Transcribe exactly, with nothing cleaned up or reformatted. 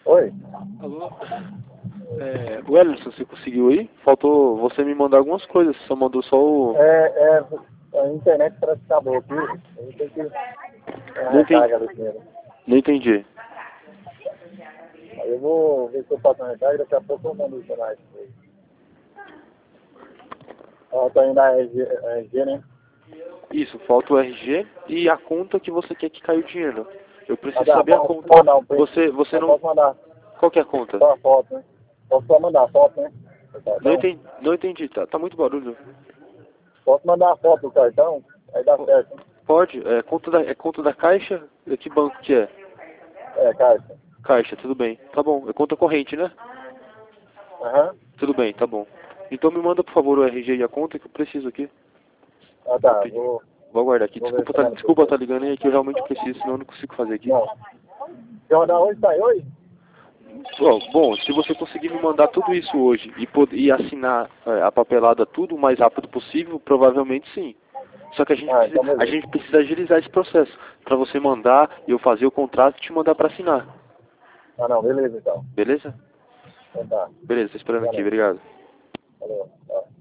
Oi? Alô? É, Wellington, você conseguiu aí? Faltou você me mandar algumas coisas, você só mandou só o... É, é, a internet parece que acabou aqui. A gente tem que é, Não entendi. recarga ali primeiro. Não entendi. Aí eu vou ver se eu faço a recarga e daqui a pouco eu mando os canais. Ó, tá indo a R G, a R G, né? Isso, falta o R G e a conta que você quer que caia o dinheiro. Eu preciso Ah, dá, saber a posso conta. mandar um print. Você, você Eu não... posso mandar Qual que é a conta? só a foto, né? Posso só mandar a foto, né? Do Não cartão. entendi, não entendi, tá, tá muito barulho. Posso mandar a foto do cartão? Aí dá certo, né? Pode, é conta da, é conta da Caixa? É, que banco que é? É, caixa. Caixa, tudo bem. Tá bom, é conta corrente, né? Aham. Tudo bem, tá bom. Então me manda, por favor, o R G e a conta que eu preciso aqui. Ah, Vou tá. pedir. Vou, Vou aguardar aqui. vou ver Desculpa, se eu tá, mando pra desculpa você. tá ligando aí, é que eu realmente preciso, senão eu não consigo fazer aqui. Não. Quer mandar hoje? Sai hoje? Ó, bom, se você conseguir me mandar tudo isso hoje e, pod- e assinar é, a papelada tudo o mais rápido possível, provavelmente sim. Só que a gente Ah, precisa, então a beleza. gente precisa agilizar esse processo. Pra você mandar, eu fazer o contrato e te mandar pra assinar. Ah, não. Beleza, então. Beleza? Então tá. Beleza, tô esperando Boa aqui, noite. obrigado. Valeu. Tchau.